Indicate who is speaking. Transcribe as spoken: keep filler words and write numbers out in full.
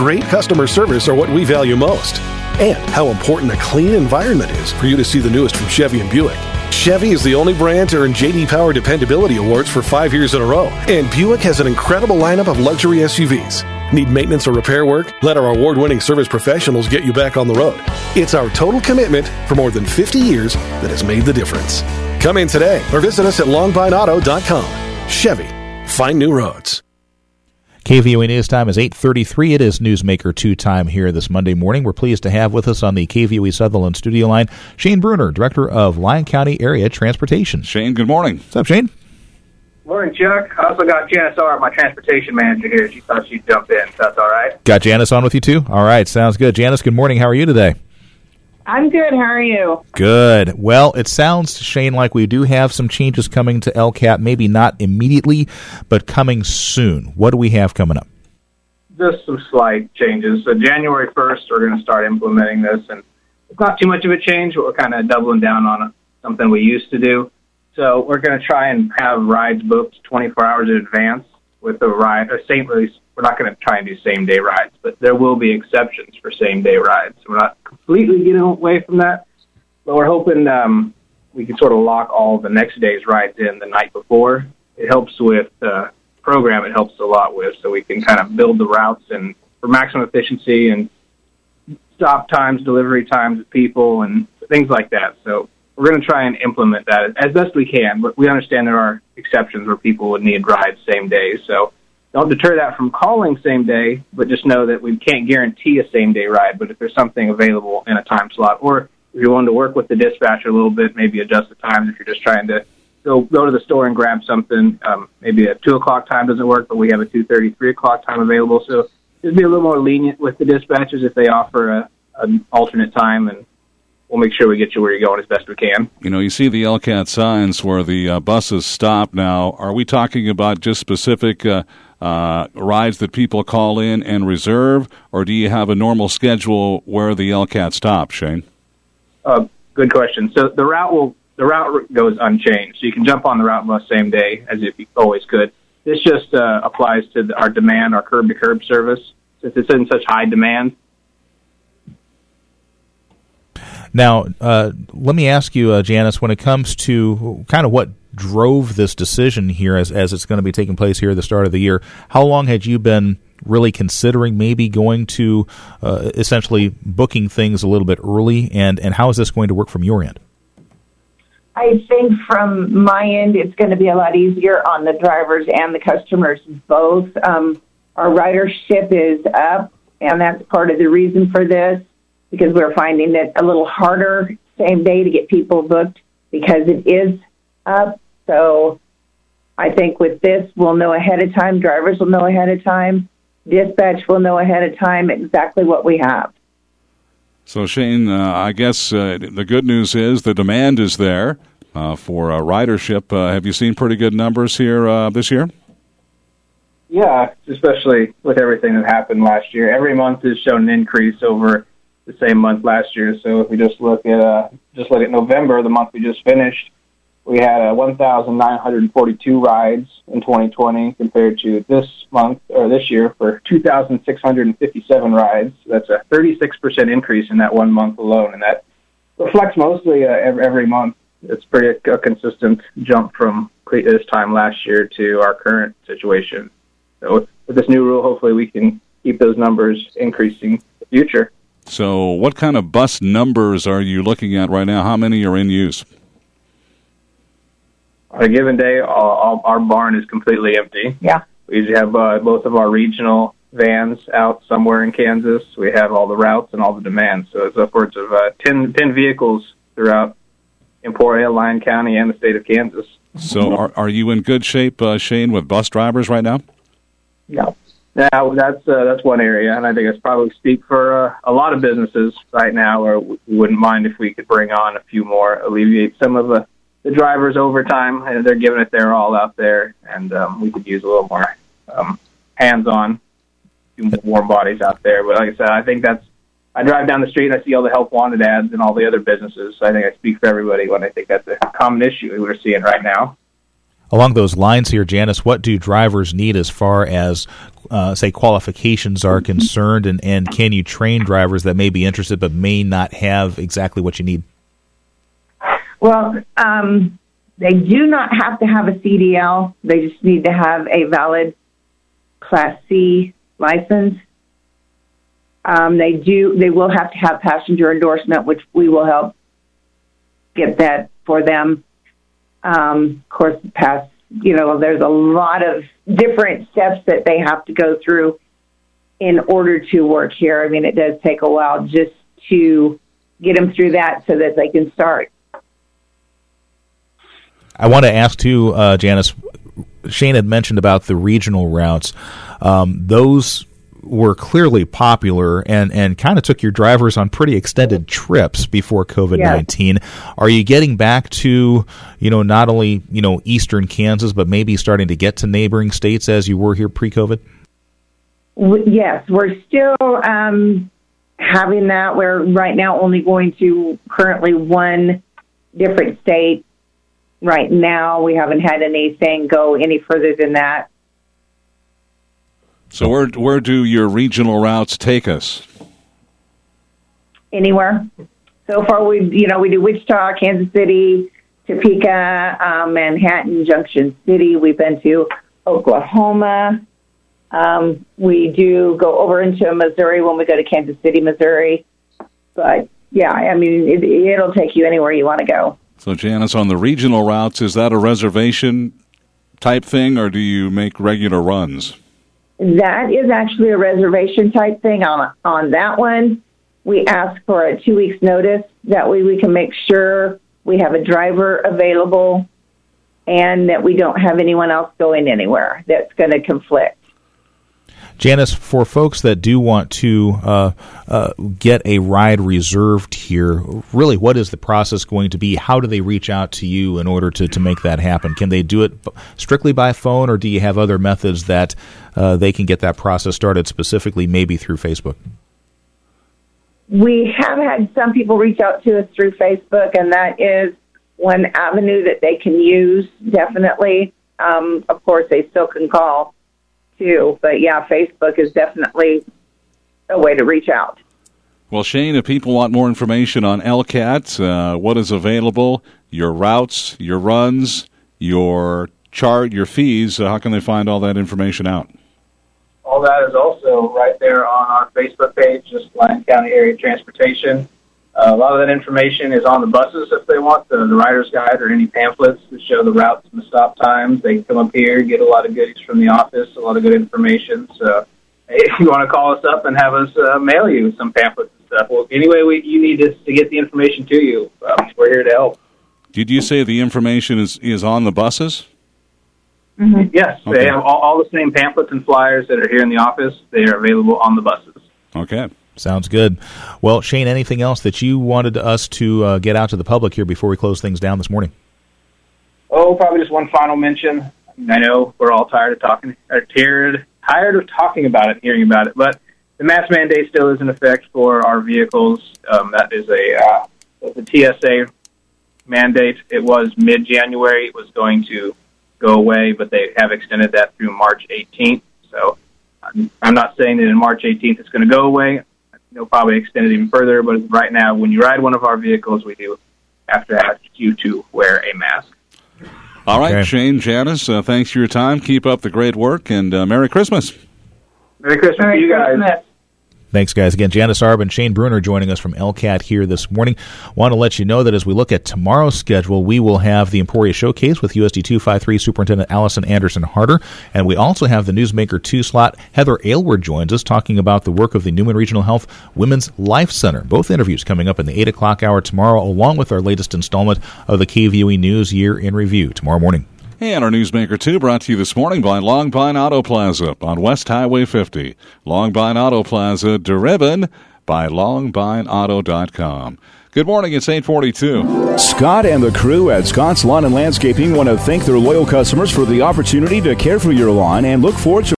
Speaker 1: great customer service are what we value most, and how important a clean environment is for you to see the newest from Chevy and Buick. Chevy is the only brand to earn J D Power Dependability Awards for five years in a row, and Buick has an incredible lineup of luxury S U Vs. Need maintenance or repair work? Let our award-winning service professionals get you back on the road. It's our total commitment for more than fifty years that has made the difference. Come in today or visit us at longvine auto dot com. Chevy. Find new roads.
Speaker 2: K V O A News time is eight thirty-three. It is Newsmaker two time here this Monday morning. We're pleased to have with us on the K V O A Sutherland studio line Shane Bruner, Director of Lyon County Area Transportation.
Speaker 3: Shane, good morning.
Speaker 2: What's up, Shane?
Speaker 4: Morning, Chuck. I also got Janice R., my transportation manager here. She thought she'd jump in. So that's all right.
Speaker 2: Got Janice on with you, too? All right, sounds good. Janice, good morning. How are you today?
Speaker 5: I'm good. How are you?
Speaker 2: Good. Well, it sounds, Shane, like we do have some changes coming to L C A T, maybe not immediately, but coming soon. What do we have coming up?
Speaker 4: Just some slight changes. So January first, we're going to start implementing this, and it's not too much of a change, but we're kind of doubling down on something we used to do. So we're going to try and have rides booked twenty-four hours in advance with a ride. Or same, we're not going to try and do same-day rides, but there will be exceptions for same-day rides. We're not completely getting away from that, but we're hoping um, we can sort of lock all the next day's rides in the night before. It helps with uh, program. It helps a lot with, so we can kind of build the routes and for maximum efficiency and stop times, delivery times of people, and things like that. So we're going to try and implement that as best we can, but we understand there are exceptions where people would need rides same day. So don't deter that from calling same day, but just know that we can't guarantee a same day ride. But if there's something available in a time slot, or if you're willing to work with the dispatcher a little bit, maybe adjust the times if you're just trying to go go to the store and grab something. Um, maybe a two o'clock time doesn't work, but we have a two thirty, three o'clock time available. So just be a little more lenient with the dispatchers if they offer a, an alternate time, and we'll make sure we get you where you're going as best we can.
Speaker 3: You know, you see the L C A T signs where the uh, buses stop now. Are we talking about just specific uh, uh, rides that people call in and reserve, or do you have a normal schedule where the L C A T stops, Shane?
Speaker 4: Uh, good question. So the route will the route goes unchanged. So you can jump on the route bus same day as if you always could. This just uh, applies to the, our demand, our curb-to-curb service, since it's in such high demand.
Speaker 2: Now, uh, let me ask you, uh, Janice, when it comes to kind of what drove this decision here as, as it's going to be taking place here at the start of the year, how long had you been really considering maybe going to uh, essentially booking things a little bit early, and, and how is this going to work from your end?
Speaker 5: I think from my end, it's going to be a lot easier on the drivers and the customers both. Um, our ridership is up, and that's part of the reason for this, because we're finding it a little harder same day to get people booked because it is up. So I think with this, we'll know ahead of time. Drivers will know ahead of time. Dispatch will know ahead of time exactly what we have.
Speaker 3: So, Shane, uh, I guess uh, the good news is the demand is there uh, for uh, ridership. Uh, have you seen pretty good numbers here uh, this year?
Speaker 4: Yeah, especially with everything that happened last year. Every month has shown an increase over the same month last year. So if we just look at uh, just look at November, the month we just finished, we had uh, one thousand nine hundred forty-two rides in twenty twenty compared to this month or this year for two thousand six hundred fifty-seven rides. That's a thirty-six percent increase in that one month alone, and that reflects mostly uh, every, every month. It's pretty a consistent jump from this time last year to our current situation. So with, with this new rule, hopefully we can keep those numbers increasing in the future.
Speaker 3: So what kind of bus numbers are you looking at right now? How many are in use?
Speaker 4: On a given day, all, all, our barn is completely empty.
Speaker 5: Yeah.
Speaker 4: We usually have uh, both of our regional vans out somewhere in Kansas. We have all the routes and all the demands. So it's upwards of uh, ten, ten vehicles throughout Emporia, Lyon County, and the state of Kansas.
Speaker 3: So are, are you in good shape, uh, Shane, with bus drivers right now?
Speaker 4: No. Now, that's uh, that's one area, and I think it's probably speak for uh, a lot of businesses right now, where we wouldn't mind if we could bring on a few more, alleviate some of the, the drivers' overtime. And they're giving it their all out there, and um, we could use a little more um, hands-on, few more warm bodies out there. But like I said, I think that's, I drive down the street and I see all the help wanted ads and all the other businesses, so I think I speak for everybody when I think that's a common issue we're seeing right now.
Speaker 2: Along those lines here, Janice, what do drivers need as far as, uh, say, qualifications are concerned, and, and can you train drivers that may be interested but may not have exactly what you need?
Speaker 5: Well, um, they do not have to have a C D L. They just need to have a valid Class C license. Um, they do. They will have to have passenger endorsement, which we will help get that for them. Um, of course, pass. You know, there's a lot of different steps that they have to go through in order to work here. I mean, it does take a while just to get them through that so that they can start.
Speaker 2: I want to ask too, uh, Janice. Shane had mentioned about the regional routes. Um, those were clearly popular and, and kind of took your drivers on pretty extended trips before COVID nineteen. Yes. Are you getting back to, you know, not only, you know, eastern Kansas, but maybe starting to get to neighboring states as you were here pre-COVID?
Speaker 5: Yes, we're still um, having that. We're right now only going to currently one different state. Right now, we haven't had anything go any further than that.
Speaker 3: So where where do your regional routes take us?
Speaker 5: Anywhere. So far, we you know we do Wichita, Kansas City, Topeka, um, Manhattan, Junction City. We've been to Oklahoma. Um, we do go over into Missouri when we go to Kansas City, Missouri. But yeah, I mean it, it'll take you anywhere you want to go.
Speaker 3: So Janice, on the regional routes, is that a reservation type thing, or do you make regular runs?
Speaker 5: That is actually a reservation type thing. On on that one, we ask for a two weeks notice. That way we can make sure we have a driver available and that we don't have anyone else going anywhere that's going to conflict.
Speaker 2: Janice, for folks that do want to uh, uh, get a ride reserved here, really what is the process going to be? How do they reach out to you in order to, to make that happen? Can they do it strictly by phone, or do you have other methods that uh, they can get that process started, specifically maybe through Facebook?
Speaker 5: We have had some people reach out to us through Facebook, and that is one avenue that they can use, definitely. Um, of course, they still can call. Too. But yeah, Facebook is definitely a way to reach out.
Speaker 3: Well, Shane, if people want more information on L C A T, uh, what is available, your routes, your runs, your chart, your fees, uh, how can they find all that information out?
Speaker 4: All that is also right there on our Facebook page, just Lyon County Area Transportation. Uh, a lot of that information is on the buses if they want the, the rider's guide or any pamphlets that show the routes and the stop times. They can come up here, get a lot of goodies from the office, a lot of good information. So if you want to call us up and have us uh, mail you some pamphlets and stuff, well, anyway, we, you need us to get the information to you. Uh, we're here to help.
Speaker 3: Did you say the information is, is on the buses?
Speaker 5: Mm-hmm.
Speaker 4: Yes, okay. They have all, all the same pamphlets and flyers that are here in the office. They are available on the buses.
Speaker 3: Okay.
Speaker 2: Sounds good. Well, Shane, anything else that you wanted us to uh, get out to the public here before we close things down this morning?
Speaker 4: Oh, probably just one final mention. I know we're all tired of talking, or tired, tired of talking about it, hearing about it, but the mask mandate still is in effect for our vehicles. Um, that is a uh, the T S A mandate. It was mid-January. It was going to go away, but they have extended that through March eighteenth. So I'm not saying that in March eighteenth it's going to go away. They'll probably extend it even further, but right now, when you ride one of our vehicles, we do have to ask you to wear a mask.
Speaker 3: All right,
Speaker 2: okay.
Speaker 3: Shane, Janice, uh, thanks for your time. Keep up the great work, and uh, Merry Christmas.
Speaker 4: Merry Christmas
Speaker 5: Merry
Speaker 4: to you guys.
Speaker 5: Christmas.
Speaker 2: Thanks, guys. Again, Janice Arb and Shane Bruner joining us from L C A T here this morning. Want to let you know that as we look at tomorrow's schedule, we will have the Emporia Showcase with U S D two fifty-three Superintendent Allison Anderson Harder, and we also have the Newsmaker two slot. Heather Aylward joins us talking about the work of the Newman Regional Health Women's Life Center. Both interviews coming up in the eight o'clock hour tomorrow, along with our latest installment of the K V U E News Year in Review tomorrow morning.
Speaker 3: And our Newsmaker two brought to you this morning by Long Pine Auto Plaza on West Highway fifty. Long Pine Auto Plaza, driven by long pine auto dot com. Good morning, it's eight forty-two.
Speaker 6: Scott and the crew at Scott's Lawn and Landscaping want to thank their loyal customers for the opportunity to care for your lawn and look forward to